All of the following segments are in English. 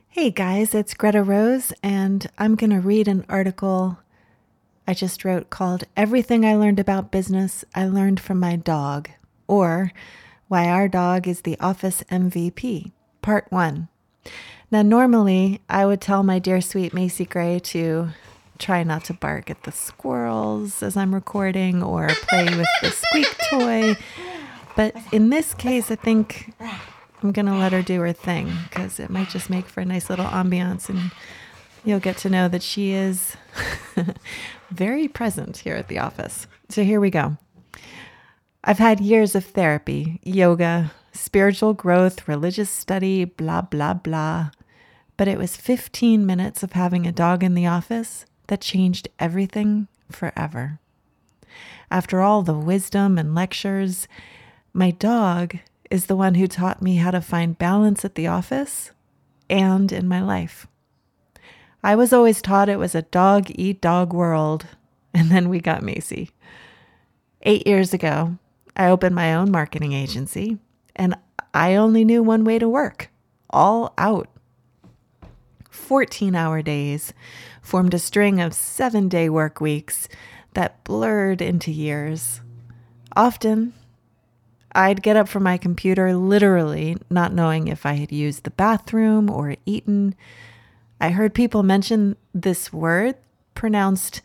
Hey guys, it's Greta Rose, and I'm going to read an article I just wrote called Everything I Learned About Business I Learned from My Dog, or Why Our Dog is the Office MVP, Part 1. Now, normally I would tell my dear sweet Macy Gray to try not to bark at the squirrels as I'm recording or play with the squeak toy, but in this case, I think I'm going to let her do her thing because it might just make for a nice little ambiance and you'll get to know that she is very present here at the office. So here we go. I've had years of therapy, yoga, spiritual growth, religious study, blah, blah, blah. But it was 15 minutes of having a dog in the office that changed everything forever. After all the wisdom and lectures, my dog is the one who taught me how to find balance at the office and in my life. I was always taught it was a dog-eat-dog world, and then we got Macy. 8 years ago, I opened my own marketing agency, and I only knew one way to work, all out. 14-hour days formed a string of 7-day work weeks that blurred into years. Often, I'd get up from my computer literally not knowing if I had used the bathroom or eaten. I heard people mention this word pronounced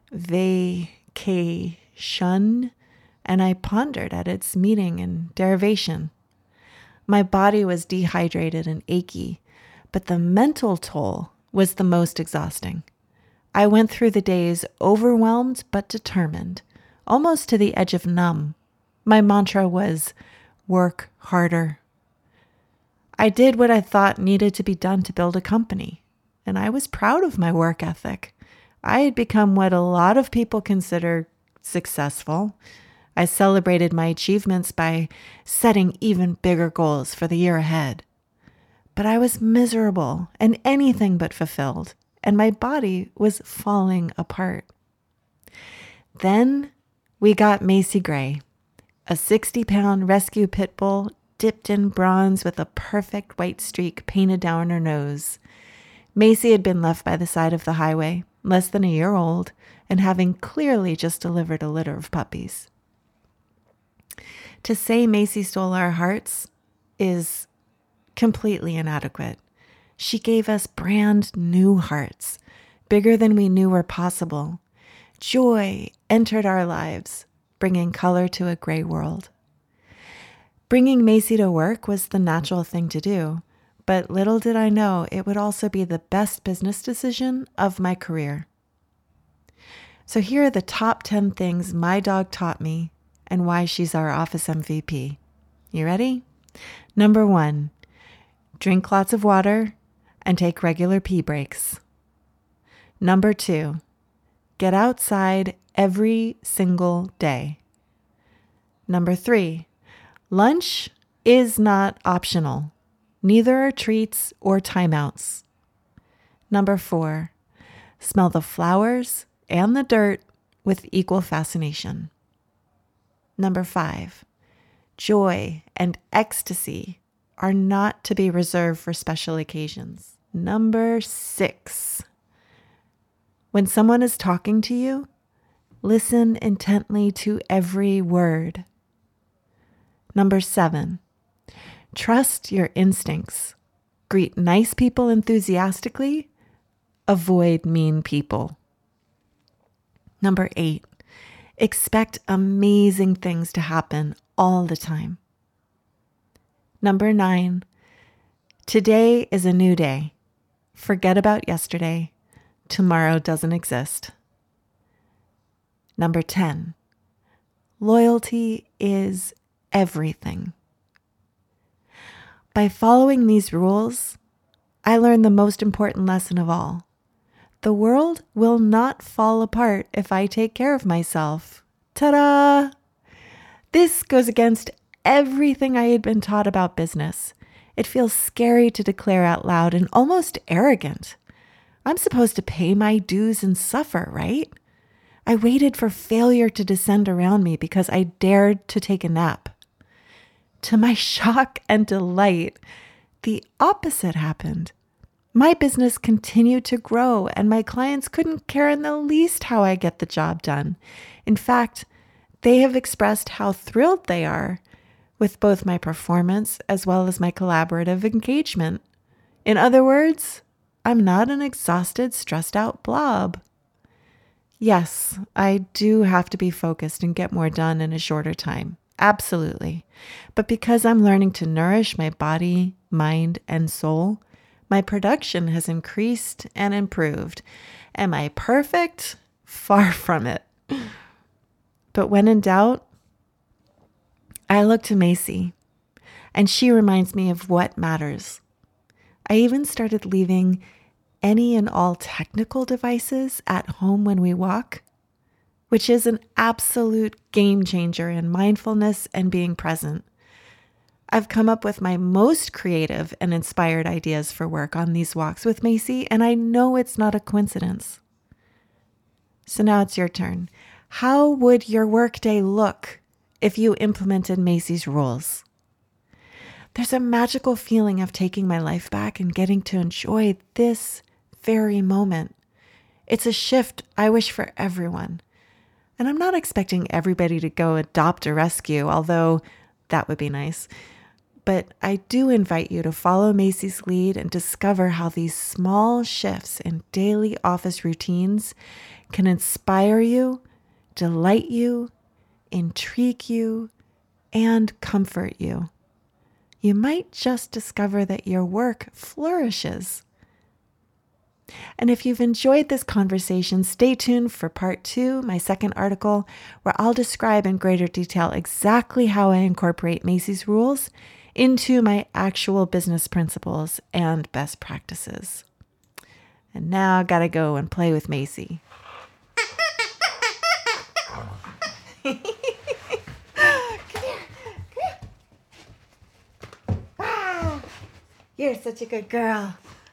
vacation, and I pondered at its meaning and derivation. My body was dehydrated and achy, but the mental toll was the most exhausting. I went through the days overwhelmed but determined, almost to the edge of numb. My mantra was, work harder. I did what I thought needed to be done to build a company, and I was proud of my work ethic. I had become what a lot of people consider successful. I celebrated my achievements by setting even bigger goals for the year ahead. But I was miserable and anything but fulfilled, and my body was falling apart. Then we got Macy Gray, a 60-pound rescue pit bull dipped in bronze with a perfect white streak painted down her nose. Macy had been left by the side of the highway, less than a year old, and having clearly just delivered a litter of puppies. To say Macy stole our hearts is completely inadequate. She gave us brand new hearts, bigger than we knew were possible. Joy entered our lives, bringing color to a gray world. Bringing Macy to work was the natural thing to do, but little did I know it would also be the best business decision of my career. So here are the top 10 things my dog taught me and why she's our office MVP. You ready? Number 1, drink lots of water and take regular pee breaks. Number 2, get outside every single day. Number 3, lunch is not optional. Neither are treats or timeouts. Number 4, smell the flowers and the dirt with equal fascination. Number 5, joy and ecstasy are not to be reserved for special occasions. Number 6, when someone is talking to you, listen intently to every word. Number 7, trust your instincts. Greet nice people enthusiastically. Avoid mean people. Number 8, expect amazing things to happen all the time. Number 9, today is a new day. Forget about yesterday. Tomorrow doesn't exist. Number 10, loyalty is everything. By following these rules, I learned the most important lesson of all. The world will not fall apart if I take care of myself. Ta-da! This goes against everything I had been taught about business. It feels scary to declare out loud and almost arrogant. I'm supposed to pay my dues and suffer, right? I waited for failure to descend around me because I dared to take a nap. To my shock and delight, the opposite happened. My business continued to grow, and my clients couldn't care in the least how I get the job done. In fact, they have expressed how thrilled they are with both my performance as well as my collaborative engagement. In other words, I'm not an exhausted, stressed out blob. Yes, I do have to be focused and get more done in a shorter time. Absolutely. But because I'm learning to nourish my body, mind, and soul, my production has increased and improved. Am I perfect? Far from it. But when in doubt, I look to Macy, and she reminds me of what matters. I even started leaving any and all technical devices at home when we walk, which is an absolute game changer in mindfulness and being present. I've come up with my most creative and inspired ideas for work on these walks with Macy, and I know it's not a coincidence. So now it's your turn. How would your workday look if you implemented Macy's rules? There's a magical feeling of taking my life back and getting to enjoy this very moment. It's a shift I wish for everyone. And I'm not expecting everybody to go adopt a rescue, although that would be nice. But I do invite you to follow Macy's lead and discover how these small shifts in daily office routines can inspire you, delight you, intrigue you, and comfort you. You might just discover that your work flourishes. And if you've enjoyed this conversation, stay tuned for part 2, my second article, where I'll describe in greater detail exactly how I incorporate Macy's rules into my actual business principles and best practices. And now I gotta go and play with Macy. Come here. Wow. You're such a good girl.